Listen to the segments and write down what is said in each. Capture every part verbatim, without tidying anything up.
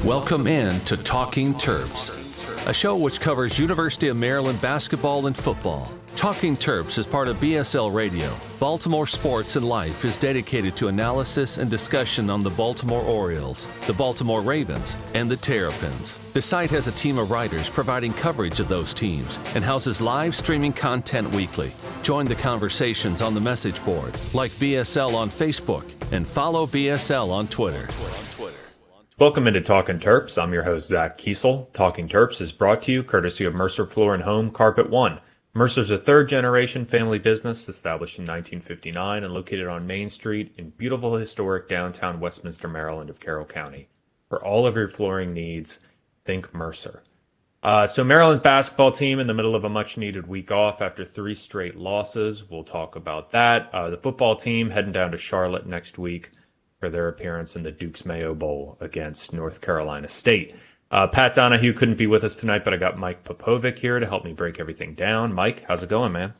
Welcome in to Talking Terps, a show which covers University of Maryland basketball and football. Talking Terps is part of B S L Radio. Baltimore Sports and Life is dedicated to analysis and discussion on the Baltimore Orioles, the Baltimore Ravens, and the Terrapins. The site has a team of writers providing coverage of those teams and houses live streaming content weekly. Join the conversations on the message board, like B S L on Facebook, and follow B S L on Twitter. Welcome into Talking Terps. I'm your host, Zach Kiesel. Talking Terps is brought to you courtesy of Mercer Floor and Home Carpet One. Mercer's a third-generation family business established in nineteen fifty-nine and located on Main Street in beautiful historic downtown Westminster, Maryland of Carroll County. For all of your flooring needs, think Mercer. Uh, so Maryland's basketball team in the middle of a much-needed week off after three straight losses. We'll talk about that. Uh, the football team heading down to Charlotte next week for their appearance in the Duke's Mayo Bowl against North Carolina State. Uh, Pat Donahue couldn't be with us tonight, but I got Mike Popovic here to help me break everything down. Mike, how's it going, man?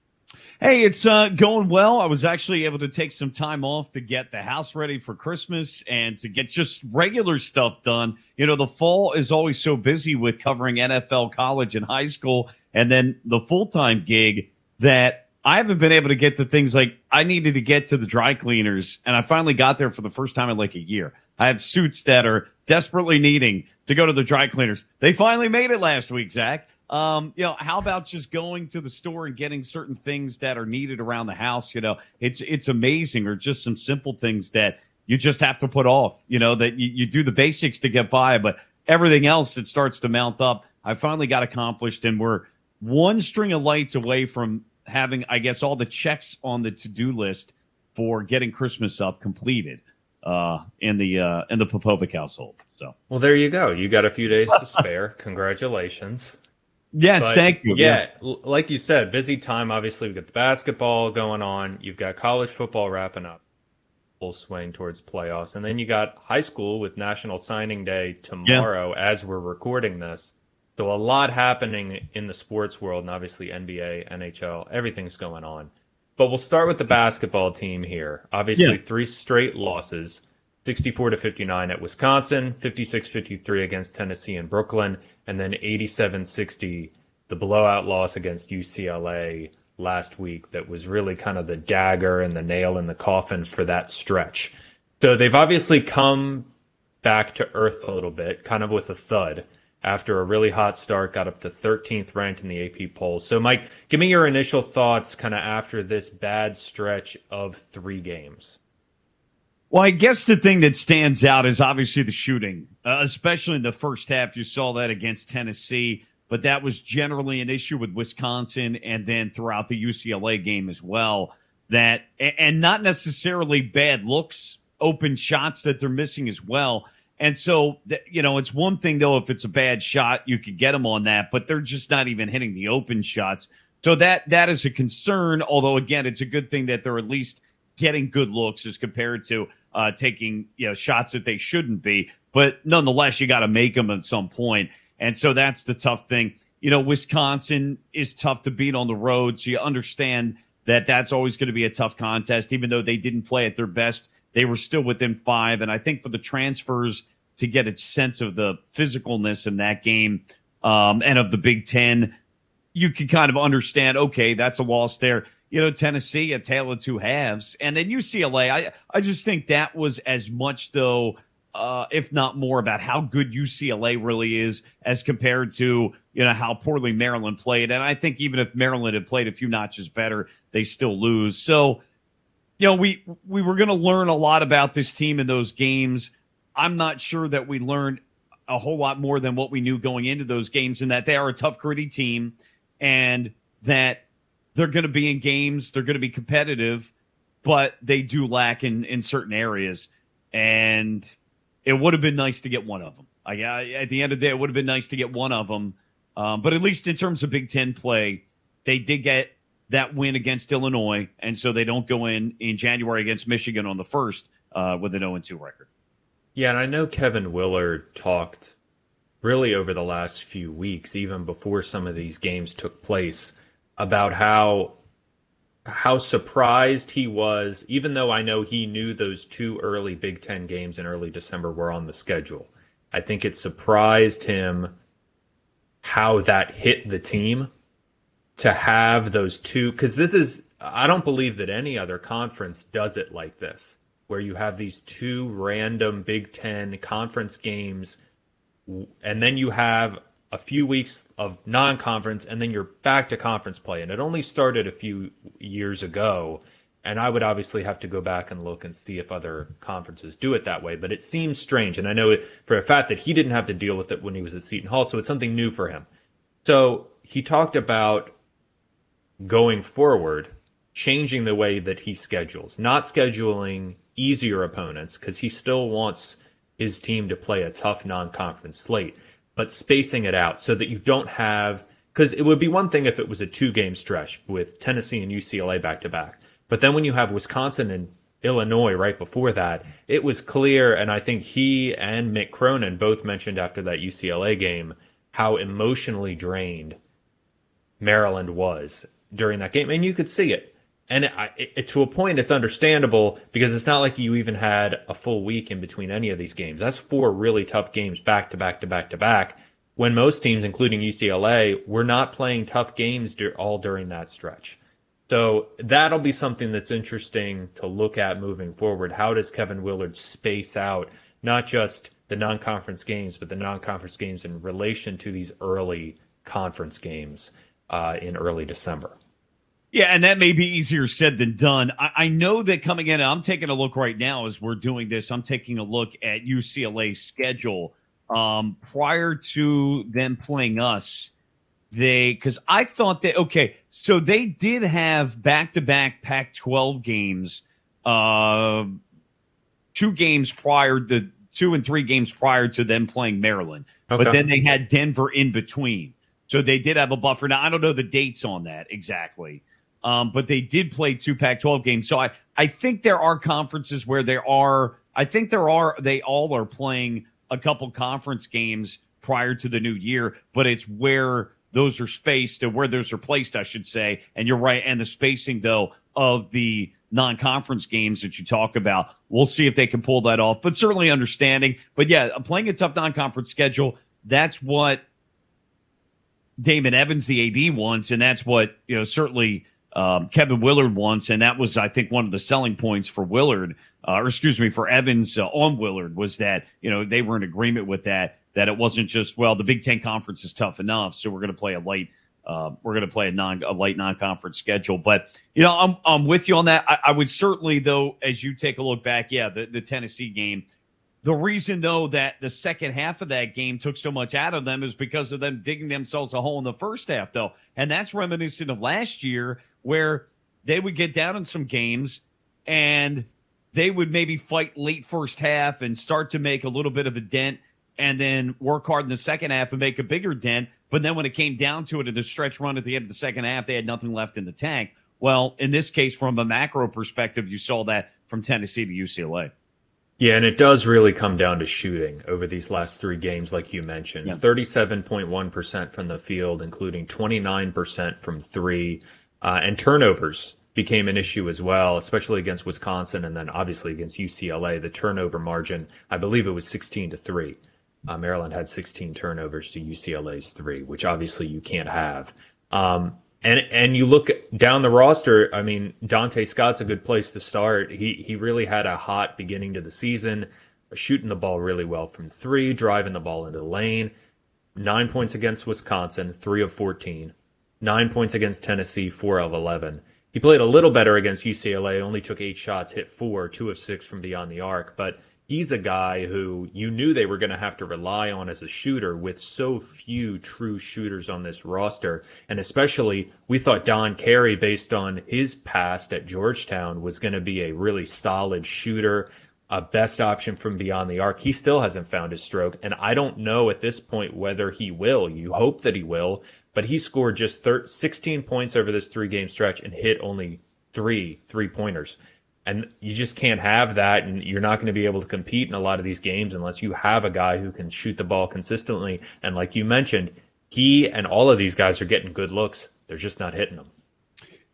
Hey, it's uh, going well. I was actually able to take some time off to get the house ready for Christmas and to get just regular stuff done. You know, the fall is always so busy with covering N F L, college, and high school, and then the full-time gig that I haven't been able to get to things like I needed to get to the dry cleaners, and I finally got there for the first time in like a year. I have suits that are desperately needing to go to the dry cleaners. They finally made it last week, Zach. Um, you know, how about just going to the store and getting certain things that are needed around the house? You know, it's it's amazing, or just some simple things that you just have to put off, you know, that you, you do the basics to get by, but everything else that starts to mount up, I finally got accomplished, and we're one string of lights away from having, I guess, all the checks on the to-do list for getting Christmas up completed uh, in the uh, in the Popovic household. So, well, there you go. You got a few days to spare. Congratulations. Yes, but, thank you. Yeah, yeah, like you said, busy time. Obviously, we've got the basketball going on. You've got college football wrapping up, full swing towards playoffs. And then you got high school with National Signing Day tomorrow yeah. as we're recording this. So a lot happening in the sports world, and obviously N B A, N H L, everything's going on. But we'll start with the basketball team here. Obviously, yeah. three straight losses, sixty-four to fifty-nine at Wisconsin, fifty-six fifty-three against Tennessee and Brooklyn, and then eighty-seven sixty, the blowout loss against U C L A last week that was really kind of the dagger and the nail in the coffin for that stretch. So they've obviously come back to earth a little bit, kind of with a thud, after a really hot start, got up to thirteenth ranked in the A P poll. So, Mike, give me your initial thoughts kind of after this bad stretch of three games. Well, I guess the thing that stands out is obviously the shooting, uh, especially in the first half. You saw that against Tennessee, but that was generally an issue with Wisconsin and then throughout the U C L A game as well. That and not necessarily bad looks, open shots that they're missing as well. And so, you know, it's one thing, though, if it's a bad shot, you could get them on that, but they're just not even hitting the open shots. So that that is a concern, although, again, it's a good thing that they're at least getting good looks as compared to uh, taking, you know, shots that they shouldn't be. But nonetheless, you got to make them at some point. And so that's the tough thing. You know, Wisconsin is tough to beat on the road, so you understand that that's always going to be a tough contest. Even though they didn't play at their best, they were still within five. And I think for the transfers to get a sense of the physicalness in that game um, and of the Big Ten, you can kind of understand, okay, that's a loss there. You know, Tennessee, a tale of two halves. And then U C L A, I, I just think that was as much, though, uh, if not more, about how good U C L A really is as compared to, you know, how poorly Maryland played. And I think even if Maryland had played a few notches better, they still lose. So, you know, we, we were going to learn a lot about this team in those games. I'm not sure that we learned a whole lot more than what we knew going into those games, and that they are a tough, gritty team and that they're going to be in games, they're going to be competitive, but they do lack in, in certain areas. And it would have been nice to get one of them. I, I, at the end of the day, it would have been nice to get one of them. Um, but at least in terms of Big Ten play, they did get that win against Illinois, and so they don't go in in January against Michigan on the first uh, with an oh and two record. Yeah, and I know Kevin Willard talked really over the last few weeks, even before some of these games took place, about how how surprised he was, even though I know he knew those two early Big Ten games in early December were on the schedule. I think it surprised him how that hit the team to have those two, because this is, I don't believe that any other conference does it like this, where you have these two random Big Ten conference games, and then you have a few weeks of non-conference, and then you're back to conference play. And it only started a few years ago, and I would obviously have to go back and look and see if other conferences do it that way. But it seems strange, and I know it for a fact that he didn't have to deal with it when he was at Seton Hall, so it's something new for him. So he talked about going forward, changing the way that he schedules, not scheduling easier opponents, because he still wants his team to play a tough non-conference slate, but spacing it out so that you don't have, because it would be one thing if it was a two-game stretch with Tennessee and U C L A back-to-back, but then when you have Wisconsin and Illinois right before that, it was clear, and I think he and Mick Cronin both mentioned after that U C L A game how emotionally drained Maryland was during that game, and you could see it. And it, it, to a point, it's understandable because it's not like you even had a full week in between any of these games. That's four really tough games back to back to back to back, when most teams, including U C L A, were not playing tough games all during that stretch. So that'll be something that's interesting to look at moving forward. How does Kevin Willard space out not just the non-conference games, but the non-conference games in relation to these early conference games uh, in early December? Yeah, and that may be easier said than done. I, I know that coming in, I'm taking a look right now as we're doing this. I'm taking a look at U C L A's schedule. Um, prior to them playing us, they, because I thought that, okay, so they did have back-to-back Pac twelve games, uh, two games prior to, two and three games prior to them playing Maryland. Okay. But then they had Denver in between. So they did have a buffer. Now, I don't know the dates on that exactly. Um, but they did play two Pac twelve games. So I, I think there are conferences where there are, I think there are, they all are playing a couple conference games prior to the new year, but it's where those are spaced, or where those are placed, I should say. And you're right. And the spacing, though, of the non-conference games that you talk about, we'll see if they can pull that off, but certainly understanding. But yeah, playing a tough non-conference schedule, that's what Damon Evans, the A D, wants. And that's what, you know, certainly, Um, Kevin Willard wants, and that was, I think, one of the selling points for Willard, uh, or excuse me, for Evans uh, on Willard, was that, you know, they were in agreement with that, that it wasn't just, well, the Big Ten Conference is tough enough, so we're going to play a light, uh, we're going to play a non, a light non-conference schedule. But, you know, I'm, I'm with you on that. I, I would certainly, though, as you take a look back, yeah, the, the Tennessee game, the reason, though, that the second half of that game took so much out of them is because of them digging themselves a hole in the first half, though. And that's reminiscent of last year, where they would get down in some games and they would maybe fight late first half and start to make a little bit of a dent, and then work hard in the second half and make a bigger dent. But then when it came down to it at the stretch run at the end of the second half, they had nothing left in the tank. Well, in this case, from a macro perspective, you saw that from Tennessee to U C L A. Yeah, and it does really come down to shooting over these last three games, like you mentioned. Yeah. thirty-seven point one percent from the field, including twenty-nine percent from three. Uh, and turnovers became an issue as well, especially against Wisconsin, and then obviously against U C L A. The turnover margin, I believe it was sixteen to three. Uh, Maryland had sixteen turnovers to U C L A's three, which obviously you can't have. Um, and and you look down the roster, I mean, Dante Scott's a good place to start. He he really had a hot beginning to the season, shooting the ball really well from three, driving the ball into the lane. Nine points against Wisconsin, three of fourteen. Nine points against Tennessee, four of eleven. He played a little better against U C L A, only took eight shots, hit four, two of six from beyond the arc. But he's a guy who you knew they were going to have to rely on as a shooter with so few true shooters on this roster. And especially, we thought Don Carey, based on his past at Georgetown, was going to be a really solid shooter, a best option from beyond the arc. He still hasn't found his stroke, and I don't know at this point whether he will. You hope that he will. But he scored just sixteen points over this three-game stretch and hit only three three-pointers. And you just can't have that, and you're not going to be able to compete in a lot of these games unless you have a guy who can shoot the ball consistently. And like you mentioned, he and all of these guys are getting good looks. They're just not hitting them.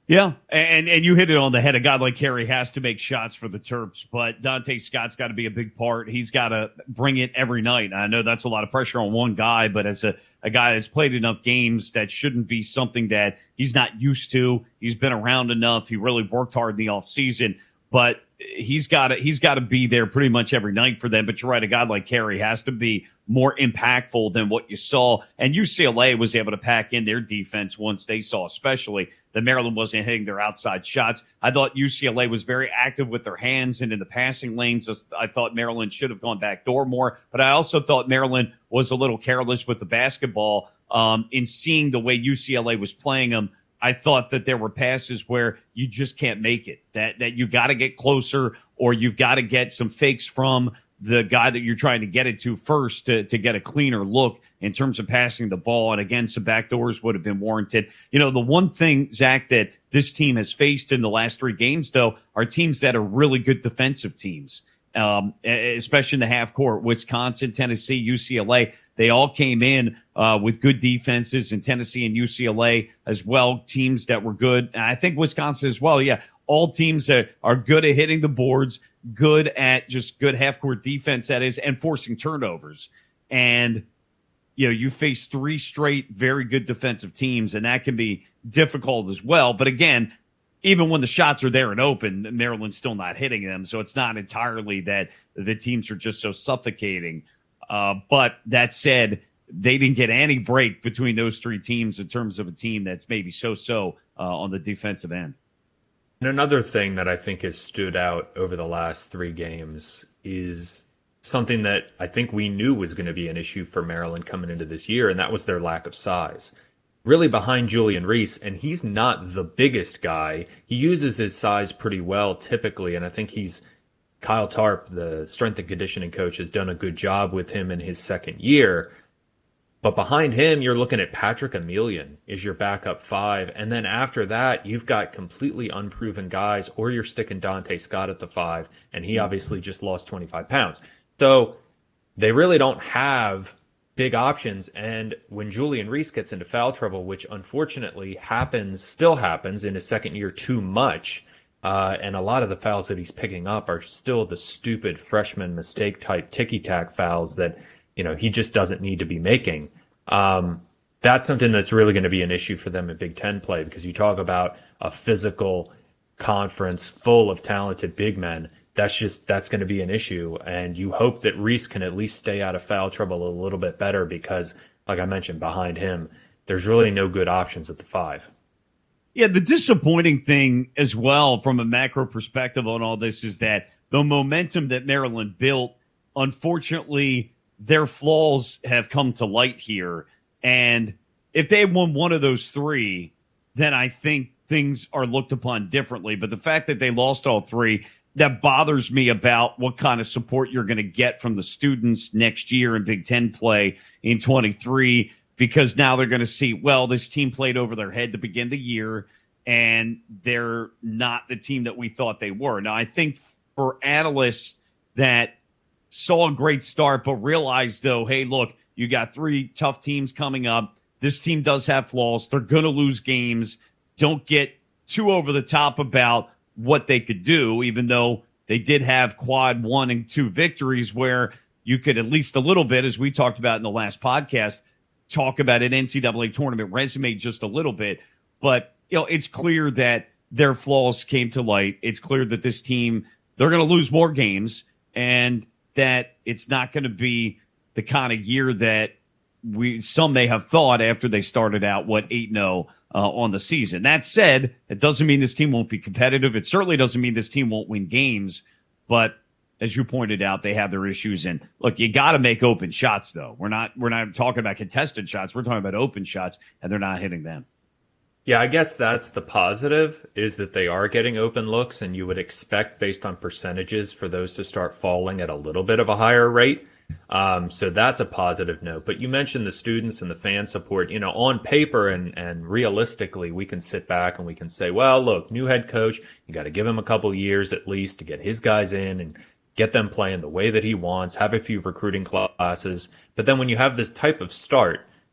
Yeah, and and you hit it on the head. A guy like Carey has to make shots for the Terps, but Dante Scott's got to be a big part. He's got to bring it every night. I know that's a lot of pressure on one guy, but as a, a guy that's played enough games, that shouldn't be something that he's not used to. He's been around enough. He really worked hard in the offseason, but he's got to he's got to be there pretty much every night for them. But you're right, a guy like Carey has to be more impactful than what you saw. And U C L A was able to pack in their defense once they saw, especially that Maryland wasn't hitting their outside shots. I thought U C L A was very active with their hands and in the passing lanes. I thought Maryland should have gone backdoor more, but I also thought Maryland was a little careless with the basketball. Um, in seeing the way U C L A was playing them, I thought that there were passes where you just can't make it, that that you got to get closer or you've got to get some fakes from the guy that you're trying to get it to first to, to get a cleaner look in terms of passing the ball. And again, some backdoors would have been warranted. You know, the one thing, Zach, that this team has faced in the last three games, though, are teams that are really good defensive teams, um, especially in the half court. Wisconsin, Tennessee, U C L A, they all came in uh, with good defenses, and Tennessee and U C L A as well, teams that were good. And I think Wisconsin as well, yeah. All teams that are good at hitting the boards, good at just good half-court defense, that is, and forcing turnovers. And, you know, you face three straight very good defensive teams, and that can be difficult as well. But again, even when the shots are there and open, Maryland's still not hitting them. So it's not entirely that the teams are just so suffocating. Uh, but that said, they didn't get any break between those three teams in terms of a team that's maybe so-so uh, on the defensive end. And another thing that I think has stood out over the last three games is something that I think we knew was going to be an issue for Maryland coming into this year, and that was their lack of size. Really behind Julian Reese, and he's not the biggest guy. He uses his size pretty well typically, and I think he's Kyle Tarp, the strength and conditioning coach, has done a good job with him in his second year. But behind him, you're looking at Patrick Emilian is your backup five. And then after that, you've got completely unproven guys, or you're sticking Dante Scott at the five. And he obviously just lost twenty-five pounds. So they really don't have big options. And when Julian Reese gets into foul trouble, which unfortunately happens, still happens in his second year too much, uh, and a lot of the fouls that he's picking up are still the stupid freshman mistake type ticky-tack fouls that, you know, he just doesn't need to be making. Um, that's something that's really going to be an issue for them in Big Ten play, because you talk about a physical conference full of talented big men. That's just, that's going to be an issue. And you hope that Reese can at least stay out of foul trouble a little bit better, because like I mentioned, behind him, there's really no good options at the five. Yeah, the disappointing thing as well from a macro perspective on all this is that the momentum that Maryland built, unfortunately, their flaws have come to light here. And if they had won one of those three, then I think things are looked upon differently. But the fact that they lost all three, that bothers me about what kind of support you're going to get from the students next year in Big Ten play in twenty-three, because now they're going to see, well, this team played over their head to begin the year, and they're not the team that we thought they were. Now, I think for analysts that saw a great start, but realized, though, hey, look, you got three tough teams coming up. This team does have flaws. They're going to lose games. Don't get too over the top about what they could do, even though they did have quad one and two victories where you could at least a little bit, as we talked about in the last podcast, talk about an N C double A tournament resume just a little bit. But, you know, it's clear that their flaws came to light. It's clear that this team, they're going to lose more games, and that it's not going to be the kind of year that we some may have thought after they started out, what, eight and oh uh, on the season. That said, it doesn't mean this team won't be competitive. It certainly doesn't mean this team won't win games. But as you pointed out, they have their issues. And look, you got to make open shots, though. We're not we're not talking about contested shots. We're talking about open shots, and they're not hitting them. Yeah, I guess that's the positive, is that they are getting open looks, and you would expect, based on percentages, for those to start falling at a little bit of a higher rate. Um, so that's a positive note. But you mentioned the students and the fan support. You know, on paper and, and realistically, we can sit back and we can say, well, look, new head coach, you got to give him a couple years at least to get his guys in and get them playing the way that he wants, have a few recruiting classes. But then when you have this type of start,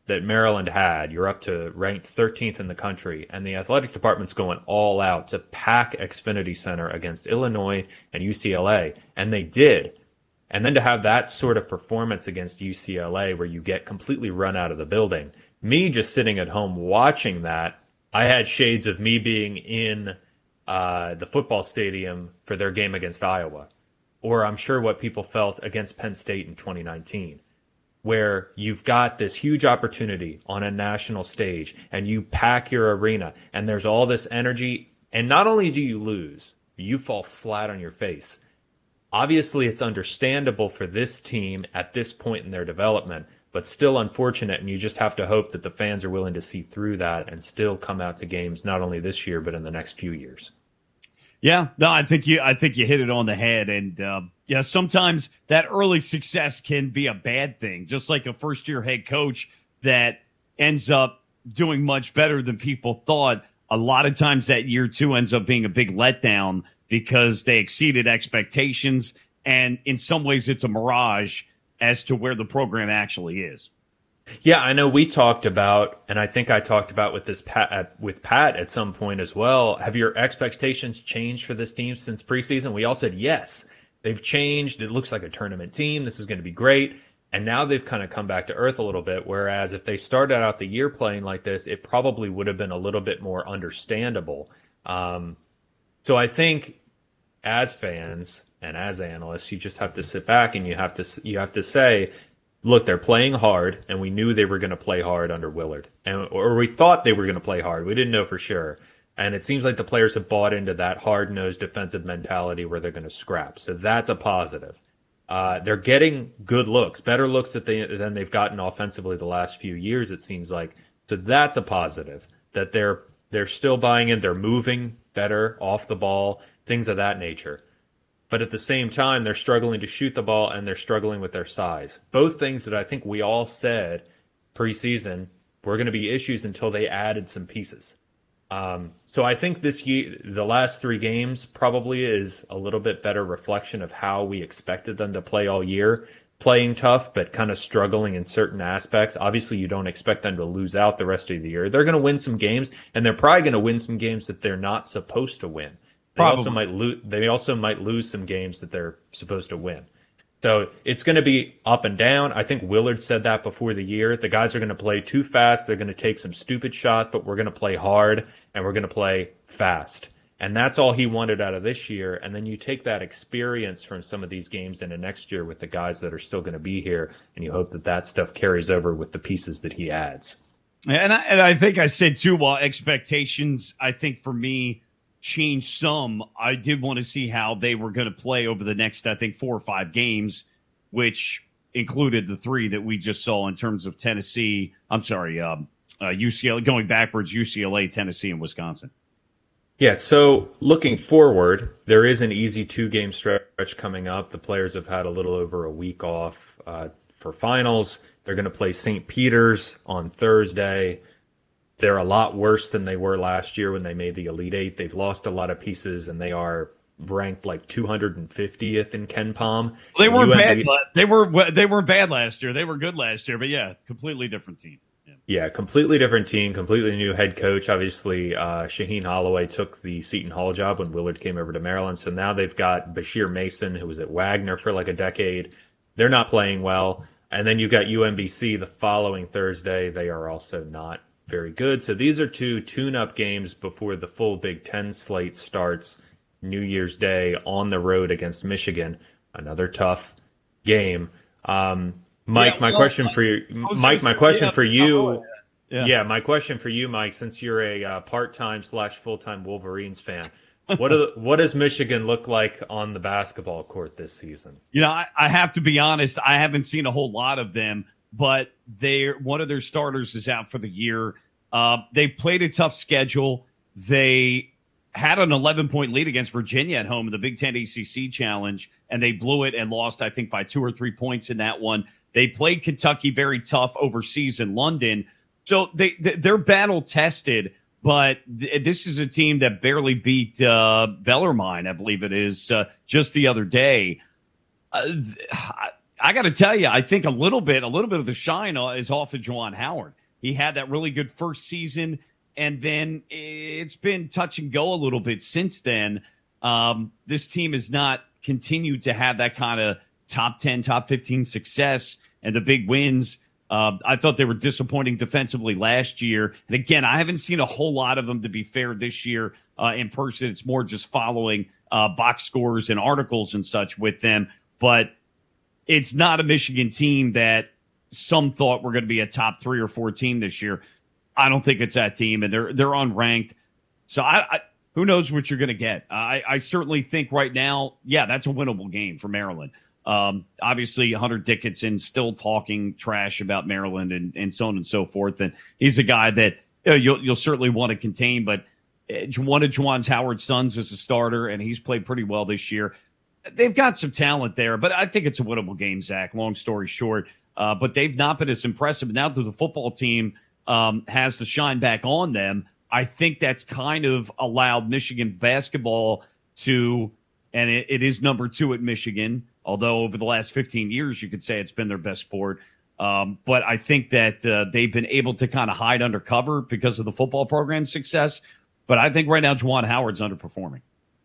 that Maryland had, you're up to ranked thirteenth in the country, and the athletic department's going all out to pack Xfinity Center against Illinois and U C L A, and they did. And then to have that sort of performance against U C L A where you get completely run out of the building, me just sitting at home watching that, I had shades of me being in uh, the football stadium for their game against Iowa, or I'm sure what people felt against Penn State in twenty nineteen. Where you've got this huge opportunity on a national stage and you pack your arena and there's all this energy, and not only do you lose, you fall flat on your face. Obviously, it's understandable for this team at this point in their development, but still unfortunate, and you just have to hope that the fans are willing to see through that and still come out to games not only this year but in the next few years. Yeah, no, I think you I think you hit it on the head, and uh, yeah, sometimes that early success can be a bad thing. Just like a first-year head coach that ends up doing much better than people thought, a lot of times that year two ends up being a big letdown because they exceeded expectations, and in some ways it's a mirage as to where the program actually is. Yeah, I know we talked about, and I think I talked about with this Pat at, with Pat at some point as well. Have your expectations changed for this team since preseason? We all said yes. They've changed. It looks like a tournament team. This is going to be great. And now they've kind of come back to earth a little bit. Whereas if they started out the year playing like this, it probably would have been a little bit more understandable. Um, so I think as fans and as analysts, you just have to sit back and you have to you have to say, look, they're playing hard, and we knew they were going to play hard under Willard, and or we thought they were going to play hard. We didn't know for sure, and it seems like the players have bought into that hard-nosed defensive mentality where they're going to scrap. So that's a positive. Uh, they're getting good looks, better looks that they, than they've gotten offensively the last few years, it seems like. So that's a positive, that they're they're still buying in. They're moving better off the ball, things of that nature. But at the same time, they're struggling to shoot the ball, and they're struggling with their size. Both things that I think we all said preseason were going to be issues until they added some pieces. Um, so I think this year, the last three games probably is a little bit better reflection of how we expected them to play all year. Playing tough, but kind of struggling in certain aspects. Obviously, you don't expect them to lose out the rest of the year. They're going to win some games, and they're probably going to win some games that they're not supposed to win. They Probably. also might lose. They also might lose some games that they're supposed to win. So it's going to be up and down. I think Willard said that before the year. The guys are going to play too fast. They're going to take some stupid shots, but we're going to play hard and we're going to play fast. And that's all he wanted out of this year. And then you take that experience from some of these games into next year with the guys that are still going to be here, and you hope that that stuff carries over with the pieces that he adds. And I, and I think I said too, while expectations, I think for me, changed some, I did want to see how they were going to play over the next, I think, four or five games, which included the three that we just saw in terms of Tennessee. I'm sorry, um, uh, U C L A, going backwards, U C L A, Tennessee, and Wisconsin. Yeah, so looking forward, there is an easy two-game stretch coming up. The players have had a little over a week off uh, for finals. They're going to play Saint Peter's on Thursday. They're a lot worse than they were last year when they made the Elite Eight. They've lost a lot of pieces, and they are ranked like two hundred fiftieth in KenPom. Well, they weren't bad. They were they weren't bad last year. They were good last year, but yeah, completely different team. Yeah, yeah completely different team, completely new head coach. Obviously, uh, Shaheen Holloway took the Seton Hall job when Willard came over to Maryland. So now they've got Bashir Mason, who was at Wagner for like a decade. They're not playing well. And then you've got U M B C the following Thursday. They are also not very good. So these are two tune-up games before the full Big Ten slate starts New Year's Day on the road against Michigan. Another tough game. Um, Mike, yeah, well, my question for you, Mike, my question yeah, for you, yeah. yeah, my question for you, Mike, since you're a uh, part-time slash full-time Wolverines fan, what are the, what does Michigan look like on the basketball court this season? You know, I, I have to be honest, I haven't seen a whole lot of them. But they one of their starters is out for the year. Uh, they played a tough schedule. They had an eleven-point lead against Virginia at home in the Big Ten A C C Challenge, and they blew it and lost, I think, by two or three points in that one. They played Kentucky very tough overseas in London. So they, they're battle-tested, but th- this is a team that barely beat uh, Bellarmine, I believe it is, uh, just the other day. Uh, I I got to tell you, I think a little bit, a little bit of the shine is off of Juwan Howard. He had that really good first season, and then it's been touch and go a little bit since then. Um, this team has not continued to have that kind of top ten, top fifteen success and the big wins. Uh, I thought they were disappointing defensively last year. And again, I haven't seen a whole lot of them, to be fair, this year uh, in person. It's more just following uh, box scores and articles and such with them. But it's not a Michigan team that some thought were going to be a top three or four team this year. I don't think it's that team, and they're they're unranked. So I, I who knows what you're going to get. I, I certainly think right now, yeah, that's a winnable game for Maryland. Um, obviously, Hunter Dickinson still talking trash about Maryland and, and so on and so forth. And he's a guy that you know, you'll, you'll certainly want to contain. But one of Juwan Howard's sons is a starter, and he's played pretty well this year. They've got some talent there, but I think it's a winnable game, Zach, long story short. Uh, but they've not been as impressive. Now that the football team um, has to shine back on them, I think that's kind of allowed Michigan basketball to, and it, it is number two at Michigan, although over the last fifteen years, you could say it's been their best sport. Um, but I think that uh, they've been able to kind of hide under cover because of the football program's success. But I think right now, Juwan Howard's underperforming.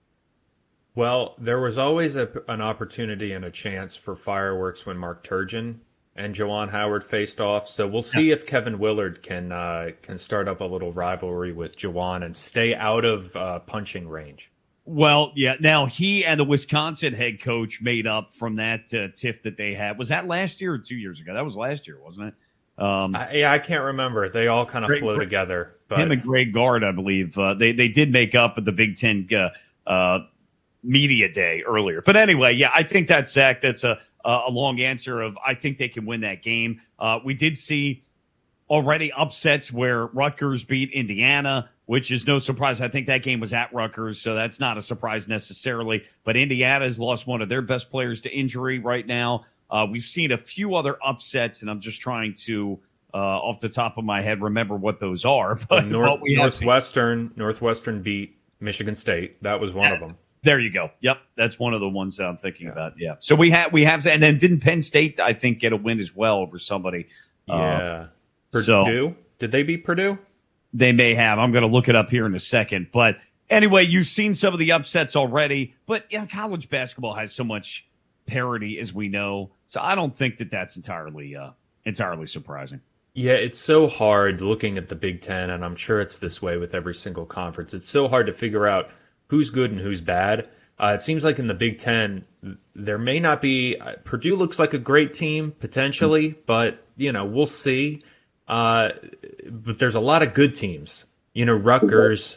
Well, there was always a, an opportunity and a chance for fireworks when Mark Turgeon and Juwan Howard faced off. So we'll see yeah. if Kevin Willard can uh, can start up a little rivalry with Juwan and stay out of uh, punching range. Well, yeah. Now, he and the Wisconsin head coach made up from that uh, tiff that they had. Was that last year or two years ago? That was last year, wasn't it? Um, I, yeah, I can't remember. They all kind of Greg, flow together. But... Him and Greg Gard, I believe, uh, they they did make up at the Big Ten uh, uh, media day earlier. But anyway, yeah, I think that's Zach. That's a a long answer of I think they can win that game. Uh, we did see already upsets where Rutgers beat Indiana, which is no surprise. I think that game was at Rutgers, so that's not a surprise necessarily. But Indiana has lost one of their best players to injury right now. Uh, we've seen a few other upsets, and I'm just trying to, uh, off the top of my head, remember what those are. But North, we Northwestern, Northwestern beat Michigan State. That was one yeah. of them. There you go. Yep, that's one of the ones that I'm thinking yeah. about. Yeah. So we have we have, and then didn't Penn State I think get a win as well over somebody? Yeah. Uh, Purdue. So, Did they beat Purdue? They may have. I'm going to look it up here in a second. But anyway, you've seen some of the upsets already. But yeah, college basketball has so much parity, as we know. So I don't think that that's entirely uh, entirely surprising. Yeah, it's so hard looking at the Big Ten, and I'm sure it's this way with every single conference. It's so hard to figure out who's good and who's bad. Uh, it seems like in the Big Ten, there may not be. Uh, Purdue looks like a great team potentially, but you know we'll see. Uh, but there's a lot of good teams. You know, Rutgers,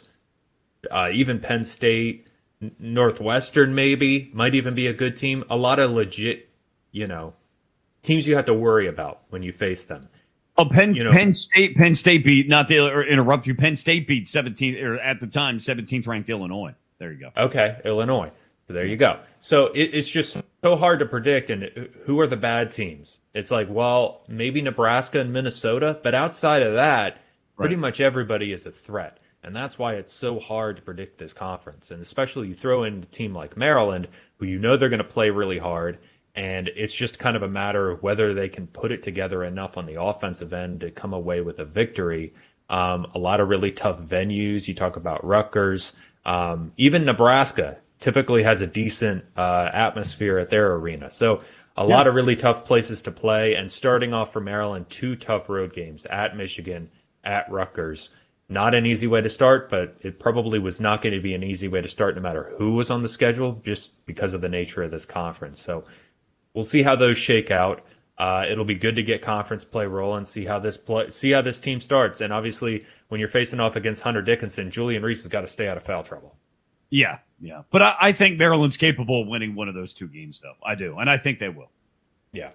uh, even Penn State, Northwestern maybe might even be a good team. A lot of legit, you know, teams you have to worry about when you face them. Oh, Penn, you know, Penn State, Penn State beat, not to interrupt you, Penn State beat seventeenth, or at the time, seventeenth ranked Illinois. There you go. Okay, Illinois. So there you go. So it, it's just so hard to predict. And who are the bad teams? It's like, well, maybe Nebraska and Minnesota. But outside of that, right. pretty much everybody is a threat. And that's why it's so hard to predict this conference. And especially you throw in a team like Maryland, who you know they're going to play really hard. And it's just kind of a matter of whether they can put it together enough on the offensive end to come away with a victory. Um, a lot of really tough venues. You talk about Rutgers. Um, even Nebraska typically has a decent uh, atmosphere at their arena. So a yeah. lot of really tough places to play. And starting off for Maryland, two tough road games at Michigan, at Rutgers. Not an easy way to start, but it probably was not going to be an easy way to start no matter who was on the schedule, just because of the nature of this conference. So we'll see how those shake out. Uh, it'll be good to get conference play rolling, see how this play, see how this team starts. And obviously, when you're facing off against Hunter Dickinson, Julian Reese has got to stay out of foul trouble. Yeah, yeah. But I, I think Maryland's capable of winning one of those two games, though. I do, and I think they will. Yeah.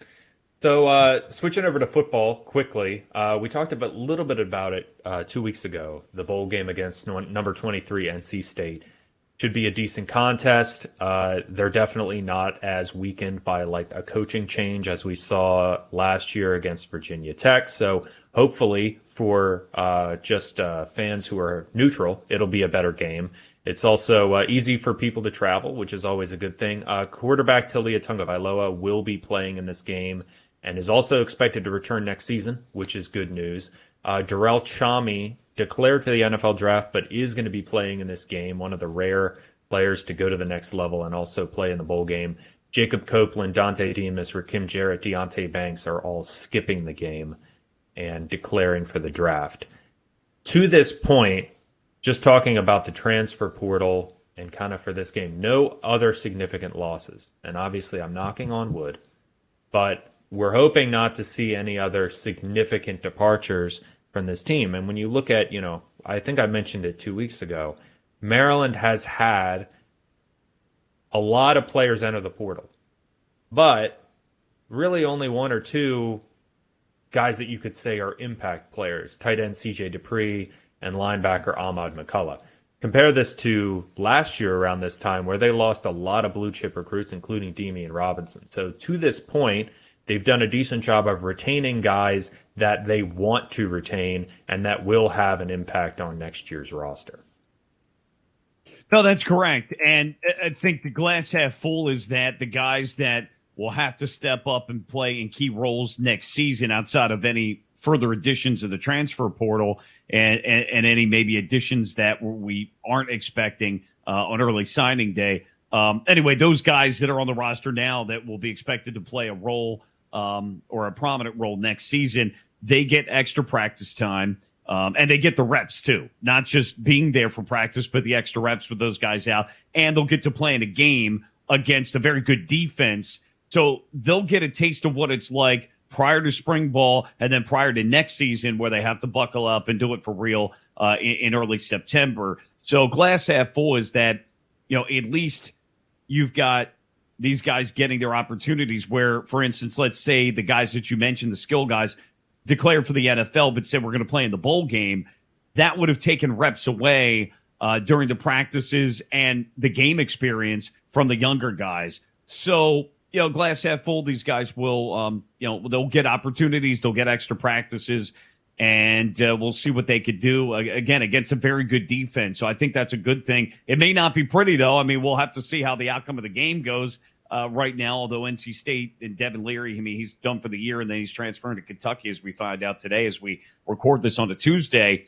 So uh, switching over to football quickly, uh, we talked a bit, little bit about it uh, two weeks ago. The bowl game against no, number twenty-three N C State should be a decent contest. Uh, they're definitely not as weakened by like a coaching change as we saw last year against Virginia Tech. So hopefully for uh, just uh, fans who are neutral, it'll be a better game. It's also uh, easy for people to travel, which is always a good thing. Uh, quarterback Taulia Tagovailoa will be playing in this game and is also expected to return next season, which is good news. Uh, Darrell Chami declared for the N F L draft, but is going to be playing in this game, one of the rare players to go to the next level and also play in the bowl game. Jacob Copeland, Dante Demas, Rakim Jarrett, Deonte Banks are all skipping the game and declaring for the draft. To this point, just talking about the transfer portal and kind of for this game, no other significant losses. And obviously I'm knocking on wood, but we're hoping not to see any other significant departures from this team. And when you look at, you know, I think I mentioned it two weeks ago, Maryland has had a lot of players enter the portal, but really only one or two guys that you could say are impact players, tight end C J Dupree and linebacker Ahmad McCullough. Compare this to last year around this time where they lost a lot of blue chip recruits, including Demian Robinson. So to this point, they've done a decent job of retaining guys that they want to retain and that will have an impact on next year's roster. No, that's correct. And I think the glass half full is that the guys that will have to step up and play in key roles next season outside of any further additions of the transfer portal and, and, and any maybe additions that we aren't expecting uh, on early signing day. Um, anyway, those guys that are on the roster now that will be expected to play a role um, or a prominent role next season, they get extra practice time. Um, and they get the reps, too, not just being there for practice, but the extra reps with those guys out. And they'll get to play in a game against a very good defense. So they'll get a taste of what it's like prior to spring ball and then prior to next season where they have to buckle up and do it for real uh, in, in early September. So glass half full is that, you know, at least you've got these guys getting their opportunities where, for instance, let's say the guys that you mentioned, the skill guys, declared for the N F L but said we're going to play in the bowl game. That would have taken reps away uh, during the practices and the game experience from the younger guys. So, you know, glass half full, these guys will, um, you know, they'll get opportunities, they'll get extra practices, and uh, we'll see what they could do, uh, again, against a very good defense. So I think that's a good thing. It may not be pretty, though. I mean, we'll have to see how the outcome of the game goes uh, right now, although N C State and Devin Leary, I mean, he's done for the year, and then he's transferring to Kentucky, as we find out today as we record this on a Tuesday.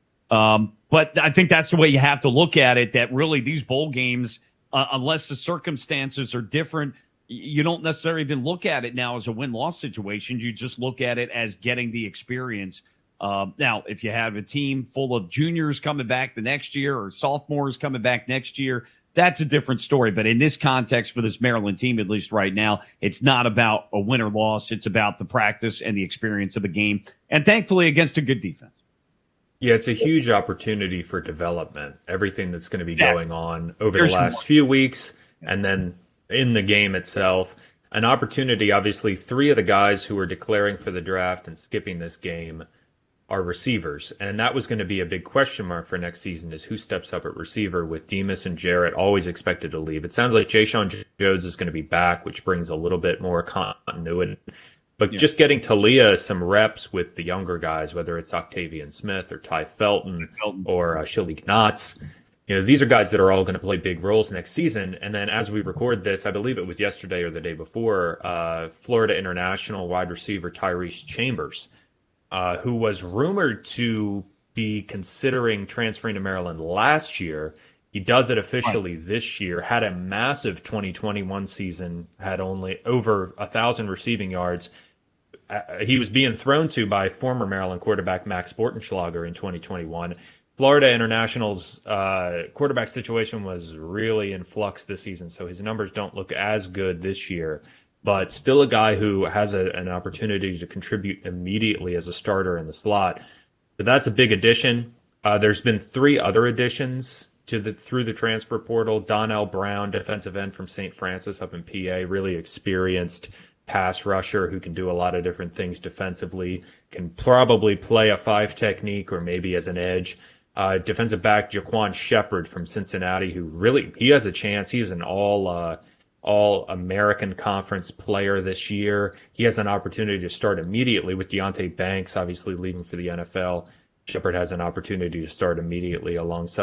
Um, but I think that's the way you have to look at it, that really these bowl games, uh, unless the circumstances are different, you don't necessarily even look at it now as a win-loss situation. You just look at it as getting the experience. Um, now, if you have a team full of juniors coming back the next year or sophomores coming back next year, that's a different story. But in this context for this Maryland team, at least right now, it's not about a win or loss. It's about the practice and the experience of the game, and thankfully against a good defense. Yeah, it's a huge opportunity for development, everything that's going to be yeah. going on over There's the last more. few weeks and then in the game itself. An opportunity, obviously, three of the guys who are declaring for the draft and skipping this game are receivers. And that was going to be a big question mark for next season, is who steps up at receiver, with Demas and Jarrett always expected to leave. It sounds like Jayshon Jones is going to be back, which brings a little bit more continuity. But yeah. just getting Taulia some reps with the younger guys, whether it's Octavian Smith or Ty Felton, Felton. or uh, Shalik Knotts, you know, these are guys that are all going to play big roles next season. And then as we record this, I believe it was yesterday or the day before, uh, Florida International wide receiver Tyrese Chambers, uh, who was rumored to be considering transferring to Maryland last year. He does it officially right. this year, had a massive twenty twenty-one season, had only over a thousand receiving yards. Uh, he was being thrown to by former Maryland quarterback Max Bortenschlager in twenty twenty-one. Florida International's uh, quarterback situation was really in flux this season, so his numbers don't look as good this year, but still a guy who has a, an opportunity to contribute immediately as a starter in the slot. But that's a big addition. Uh, there's been three other additions to the through the transfer portal. Donnell Brown, defensive end from Saint Francis up in P A, really experienced pass rusher who can do a lot of different things defensively, can probably play a five technique or maybe as an edge. Uh, defensive back Jaquan Shepard from Cincinnati, who really, he has a chance. He was an all uh, all American Conference player this year. He has an opportunity to start immediately with Deonte Banks, obviously leaving for the N F L. Shepard has an opportunity to start immediately alongside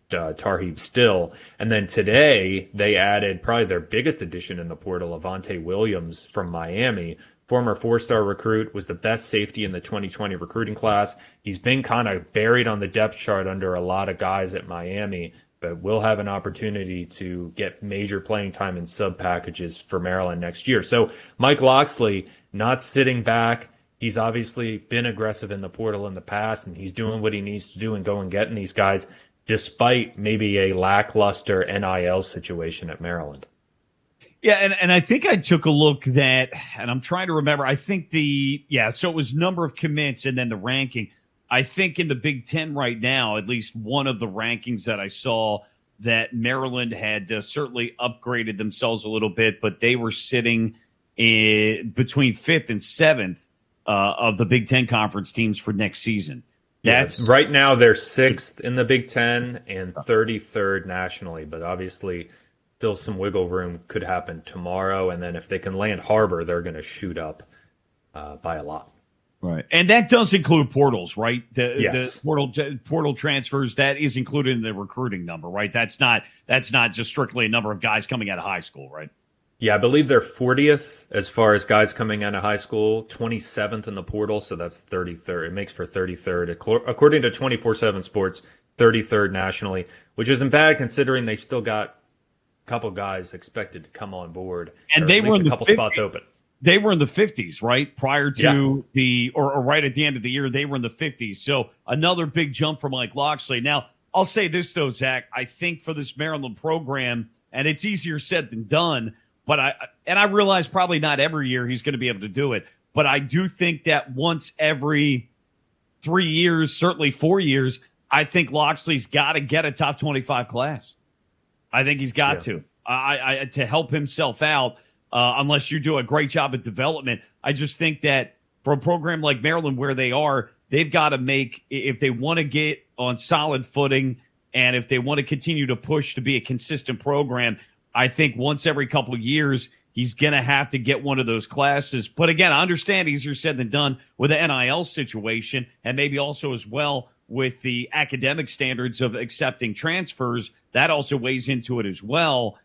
uh, Tar Heel still. And then today they added probably their biggest addition in the portal, Avante Williams from Miami. Former four-star recruit, was the best safety in the twenty twenty recruiting class. He's been kind of buried on the depth chart under a lot of guys at Miami, but will have an opportunity to get major playing time in sub packages for Maryland next year. So Mike Locksley not sitting back. He's obviously been aggressive in the portal in the past, and he's doing what he needs to do and going getting these guys, despite maybe a lackluster N I L situation at Maryland. Yeah, and, and I think I took a look that, and I'm trying to remember, I think the, yeah, so it was number of commits and then the ranking. I think in the Big Ten right now, at least one of the rankings that I saw, that Maryland had uh, certainly upgraded themselves a little bit, but they were sitting in between fifth and seventh uh, of the Big Ten conference teams for next season. That's yeah, right now they're sixth in the Big Ten and thirty-third nationally, but obviously still some wiggle room could happen tomorrow. And then if they can land Harbor, they're going to shoot up uh, by a lot. Right. And that does include portals, right? The, yes. the portal portal transfers, that is included in the recruiting number, right? That's not that's not just strictly a number of guys coming out of high school, right? Yeah, I believe they're fortieth as far as guys coming out of high school, twenty-seventh in the portal, so that's thirty-third. It makes for thirty-third. According to twenty-four seven Sports, thirty-third nationally, which isn't bad considering they've still got a couple guys expected to come on board. And they were in a the couple fifties. spots open. They were in the fifties, right? Prior to yeah. the, or, or right at the end of the year, they were in the fifties. So another big jump for Mike Locksley. Now, I'll say this, though, Zach. I think for this Maryland program, and it's easier said than done, but I, and I realize probably not every year he's going to be able to do it, but I do think that once every three years, certainly four years, I think Locksley's got to get a top twenty-five class. I think he's got yeah. to, I, I, to help himself out. Uh, unless you do a great job at development. I just think that for a program like Maryland where they are, they've got to make, if they want to get on solid footing and if they want to continue to push to be a consistent program, I think once every couple of years, he's going to have to get one of those classes. But again, I understand easier said than done with the N I L situation and maybe also as well with the academic standards of accepting transfers. That also weighs into it as well.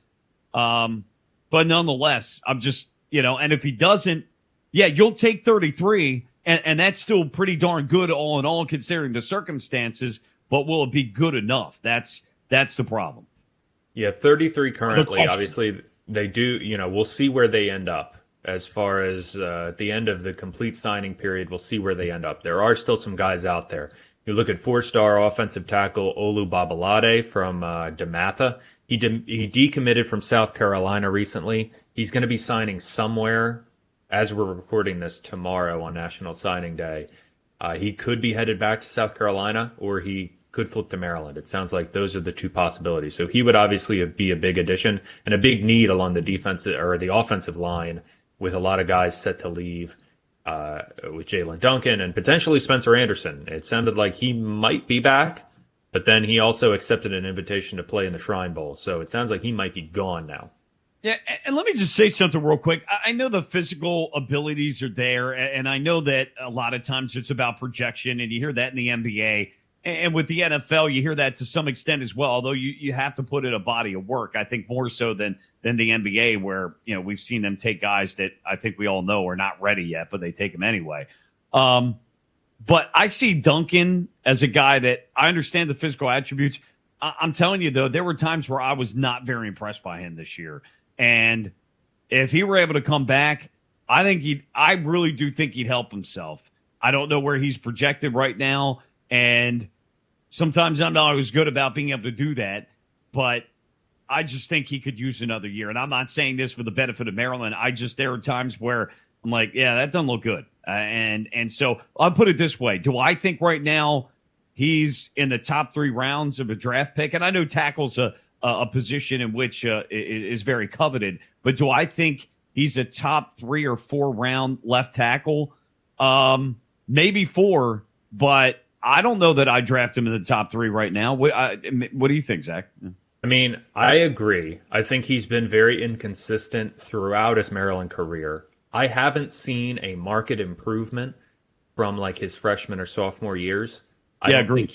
Um, But nonetheless, I'm just, you know, and if he doesn't, yeah, you'll take thirty-three, and, and that's still pretty darn good all in all, considering the circumstances, but will it be good enough? That's that's the problem. Yeah, thirty-three currently. Obviously, they do, you know, we'll see where they end up as far as uh, at the end of the complete signing period. We'll see where they end up. There are still some guys out there. You look at four-star offensive tackle Olu Babalade from uh, DeMatha. He de- he decommitted from South Carolina recently. He's going to be signing somewhere as we're recording this tomorrow on National Signing Day. Uh, he could be headed back to South Carolina, or he could flip to Maryland. It sounds like those are the two possibilities. So he would obviously be a big addition and a big need along the defensive or the offensive line, with a lot of guys set to leave, uh, with Jalen Duncan and potentially Spencer Anderson. It sounded like he might be back. But then he also accepted an invitation to play in the Shrine Bowl. So it sounds like he might be gone now. Yeah, and let me just say something real quick. I know the physical abilities are there, and I know that a lot of times it's about projection, and you hear that in the N B A. And with the N F L, you hear that to some extent as well, although you, you have to put in a body of work, I think more so than than the N B A, where, you know, we've seen them take guys that I think we all know are not ready yet, but they take them anyway. Um But I see Duncan as a guy that I understand the physical attributes. I- I'm telling you, though, there were times where I was not very impressed by him this year. And if he were able to come back, I think he'd, I really do think he'd help himself. I don't know where he's projected right now. And sometimes I'm not always good about being able to do that. But I just think he could use another year. And I'm not saying this for the benefit of Maryland. I just, there are times where I'm like, yeah, that doesn't look good. Uh, and and so I'll put it this way. Do I think right now he's in the top three rounds of a draft pick? And I know tackle's a, a position in which uh, is very coveted. But do I think he's a top three or four round left tackle? Um, maybe four, but I don't know that I draft him in the top three right now. What, I, what do you think, Zach? I mean, I agree. I think he's been very inconsistent throughout his Maryland career. I haven't seen a market improvement from like his freshman or sophomore years. I yeah, don't agree. think he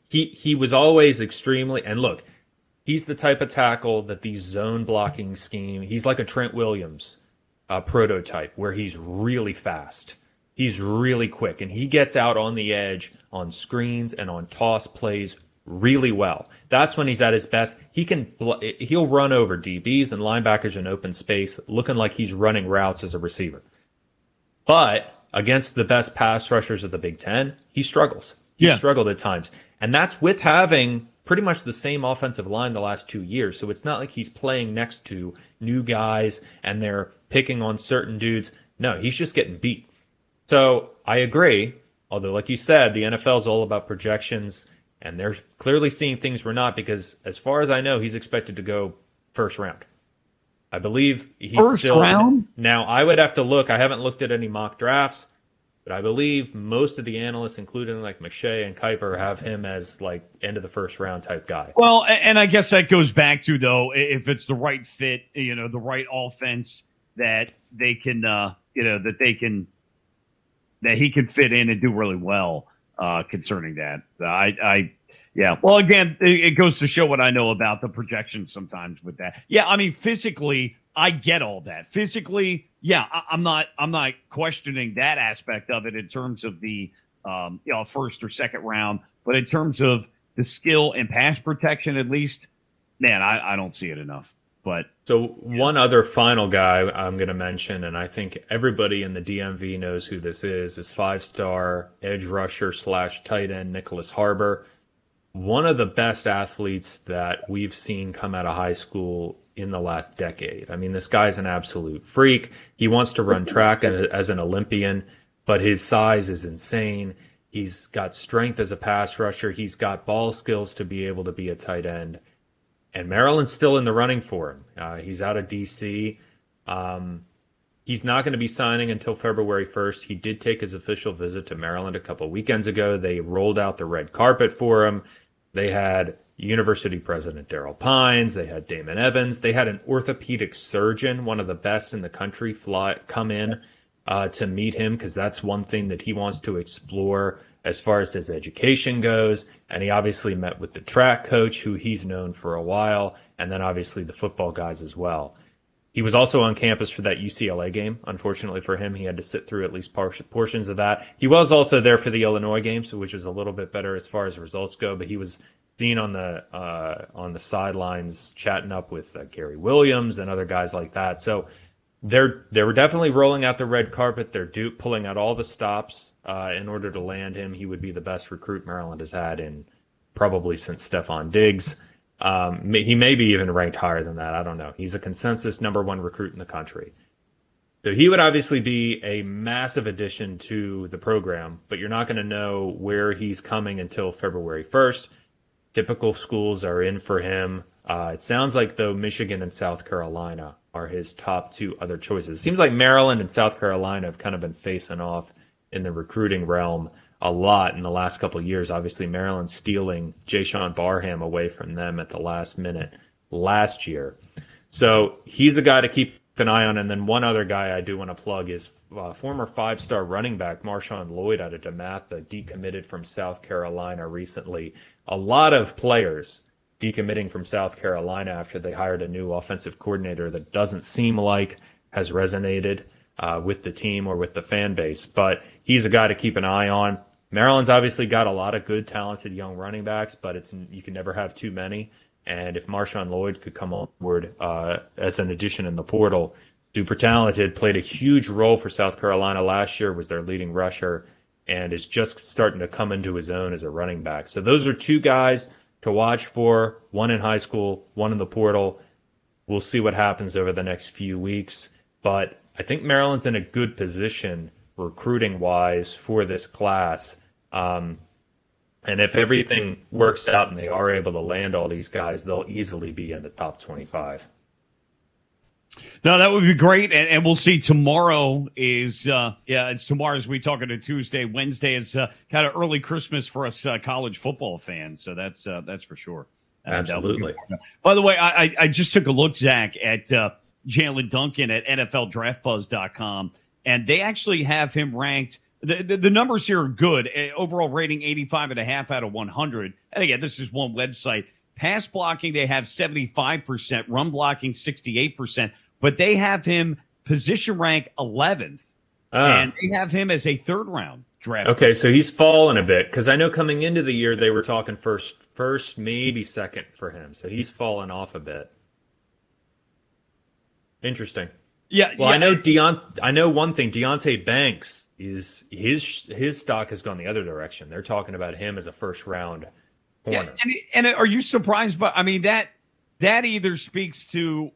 he he was always extremely, and look, he's the type of tackle that the zone blocking scheme, he's like a Trent Williams uh, prototype where he's really fast. He's really quick, and he gets out on the edge on screens and on toss plays really well. That's when he's at his best. He can he'll run over D Bs and linebackers in open space, looking like he's running routes as a receiver. But against the best pass rushers of the Big Ten, he struggles. He yeah. struggled at times, and that's with having pretty much the same offensive line the last two years. So it's not like he's playing next to new guys and they're picking on certain dudes. No, he's just getting beat. So I agree, although like you said, the N F L is all about projections, and they're clearly seeing things we're not, because as far as I know, he's expected to go first round. I believe he's first still round. Now I would have to look. I haven't looked at any mock drafts, but I believe most of the analysts, including like McShay and Kuiper, have him as like end of the first round type guy. Well, and I guess that goes back to, though, if it's the right fit, you know, the right offense that they can, uh, you know, that they can. that he can fit in and do really well uh, concerning that. So I, I, yeah. Well, again, it, it goes to show what I know about the projections sometimes with that. Yeah, I mean, physically, I get all that. Physically, yeah, I, I'm not, I'm not questioning that aspect of it in terms of the, um, you know, first or second round, but in terms of the skill and pass protection, at least, man, I, I don't see it enough. But so one other final guy I'm going to mention, and I think everybody in the D M V knows who this is, is five-star edge rusher slash tight end Nicholas Harbor. One of the best athletes that we've seen come out of high school in the last decade. I mean, this guy's an absolute freak. He wants to run track as an Olympian, but his size is insane. He's got strength as a pass rusher. He's got ball skills to be able to be a tight end. And Maryland's still in the running for him. Uh, he's out of D C. Um, he's not going to be signing until February first. He did take his official visit to Maryland a couple of weekends ago. They rolled out the red carpet for him. They had University President Daryl Pines. They had Damon Evans. They had an orthopedic surgeon, one of the best in the country, fly come in uh, to meet him, because that's one thing that he wants to explore as far as his education goes. And he obviously met with the track coach, who he's known for a while, and then obviously the football guys as well. He was also on campus for that U C L A game. Unfortunately for him, he had to sit through at least portions of that. He was also there for the Illinois game, so which was a little bit better as far as results go, but he was seen on the uh, on the sidelines chatting up with uh, Gary Williams and other guys like that. So They're they were definitely rolling out the red carpet. They're do, pulling out all the stops uh, in order to land him. He would be the best recruit Maryland has had in probably since Stephon Diggs. Um, he may be even ranked higher than that. I don't know. He's a consensus number one recruit in the country. So he would obviously be a massive addition to the program, but you're not going to know where he's coming until February first. Typical schools are in for him. Uh, it sounds like, though, Michigan and South Carolina are his top two other choices. It seems like Maryland and South Carolina have kind of been facing off in the recruiting realm a lot in the last couple of years. Obviously, Maryland stealing Jayshon Barham away from them at the last minute last year. So he's a guy to keep an eye on. And then one other guy I do want to plug is uh, former five-star running back Marshawn Lloyd out of DeMatha, decommitted from South Carolina recently. A lot of players decommitting from South Carolina after they hired a new offensive coordinator that doesn't seem like has resonated uh, with the team or with the fan base. But he's a guy to keep an eye on. Maryland's obviously got a lot of good, talented young running backs, but it's you can never have too many. And if Marshawn Lloyd could come on board uh, as an addition in the portal, super talented, played a huge role for South Carolina last year, was their leading rusher, and is just starting to come into his own as a running back. So those are two guys to watch for, one in high school, one in the portal. We'll see what happens over the next few weeks. But I think Maryland's in a good position recruiting-wise for this class. Um, and if everything works out and they are able to land all these guys, they'll easily be in the top twenty-five. No, that would be great. And, and we'll see. Tomorrow is, uh, yeah, it's tomorrow as we talk on a Tuesday. Wednesday is uh, kind of early Christmas for us uh, college football fans. So that's uh, that's for sure. Absolutely. Uh, By the way, I, I just took a look, Zach, at uh, Jalen Duncan at N F L Draft Buzz dot com, and they actually have him ranked The, the, the numbers here are good. Uh, overall rating eighty-five and a half out of one hundred. And again, this is one website. Pass blocking, they have seventy-five percent. Run blocking, sixty-eight percent. But they have him position rank eleventh. Ah. And they have him as a third round draft. Okay, so he's fallen a bit because I know coming into the year they were talking first, first, maybe second for him. So he's fallen off a bit. Interesting. Yeah. Well, yeah. I know Deont. I know one thing. Deonte Banks is his his stock has gone the other direction. They're talking about him as a first round corner. Yeah, and, and are you surprised by? I mean that that either speaks to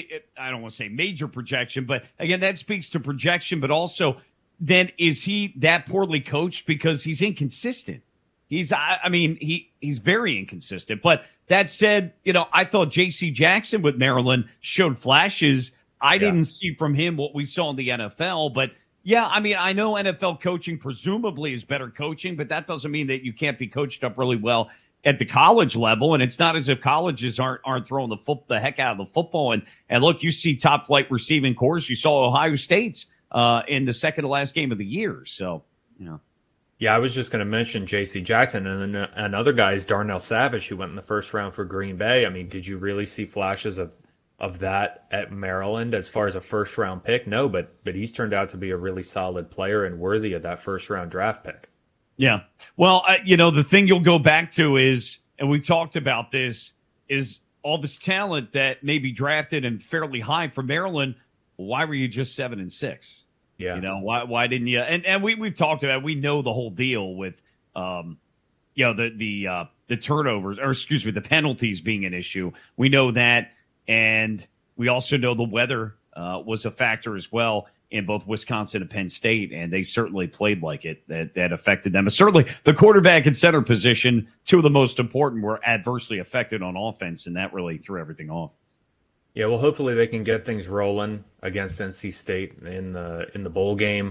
I don't want to say major projection, but again that speaks to projection. But also, then is he that poorly coached because he's inconsistent? He's I, I mean he he's very inconsistent. But that said, you know I thought J C Jackson with Maryland showed flashes. I yeah. didn't see from him what we saw in the N F L, but yeah, I mean, I know N F L coaching presumably is better coaching, but that doesn't mean that you can't be coached up really well at the college level. And it's not as if colleges aren't aren't throwing the foot the heck out of the football. And and look, you see top flight receiving cores. You saw Ohio State's uh, in the second to last game of the year. So, you know. Yeah, I was just going to mention J C Jackson and then another guy is Darnell Savage, who went in the first round for Green Bay. I mean, did you really see flashes of of that at Maryland as far as a first round pick? No, but but he's turned out to be a really solid player and worthy of that first round draft pick. Yeah. Well, uh, you know, the thing you'll go back to is, and we talked about this, is all this talent that may be drafted and fairly high for Maryland. Why were you just seven and six? Yeah. You know, why why didn't you? And and we we've talked about it. We know the whole deal with um you know the the uh the turnovers or excuse me, the penalties being an issue. We know that. And we also know the weather uh, was a factor as well in both Wisconsin and Penn State, and they certainly played like it. That that affected them. And certainly the quarterback and center position, two of the most important, were adversely affected on offense, and that really threw everything off. Yeah, well, hopefully they can get things rolling against N C State in the in the bowl game.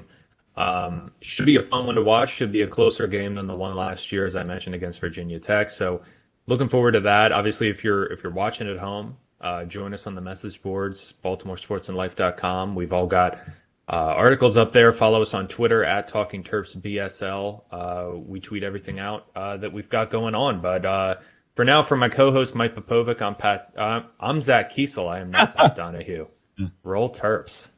Um, should be a fun one to watch. Should be a closer game than the one last year, as I mentioned, against Virginia Tech. So looking forward to that. Obviously, if you're if you're watching at home, Uh, join us on the message boards, baltimore sports and life dot com. We've all got uh, articles up there. Follow us on Twitter at Talking Terps B S L. Uh, we tweet everything out uh, that we've got going on. But uh, for now, for my co-host Mike Popovic, I'm Pat. Uh, I'm Zach Kiesel. I am not Pat Donahue. Roll Terps.